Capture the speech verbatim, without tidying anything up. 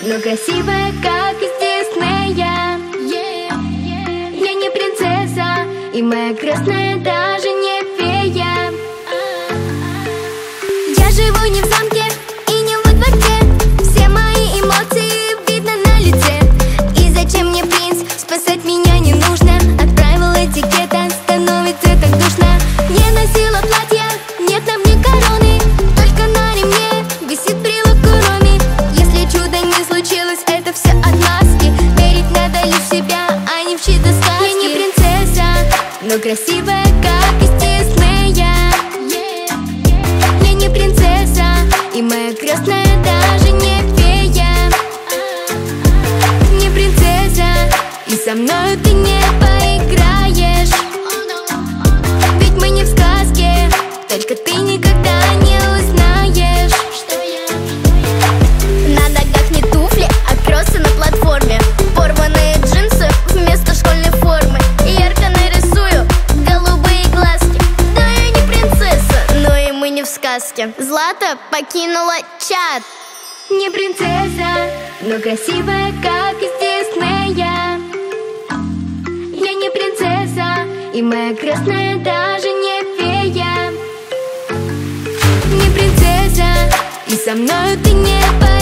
но красивая, как из Диснея. Я не принцесса, и моя крестная даже не фея. Я живу не в замке и не во дворце, все мои эмоции видно на лице. И зачем мне принц, спасать меня не нужно. От правил этикета становится так душно. Не носила платья, нет на мне короны, только на ремне висит брелок куроми. Если чудо не случилось, это все отмазки. Верить надо лишь в себя, а не в чьи-то сказки. Я не принцесса, но красивая, как из Диснея. Я не принцесса, и моя крестная даже не фея. Не принцесса, и со мною ты не поиграешь. Ведь мы не в сказке, только ты никогда не узнаешь. На ногах не туфли, а кроссы на платформе. Порванные джинсы вместо школьной формы. Ярко нарисую голубые глазки. Да, я не принцесса, но и мы не в сказке. Злата покинула чат. Не принцесса, но красивая, как из Диснея. Я не принцесса, и моя крестная даже не фея. Не принцесса, и со мною ты не поиграешь.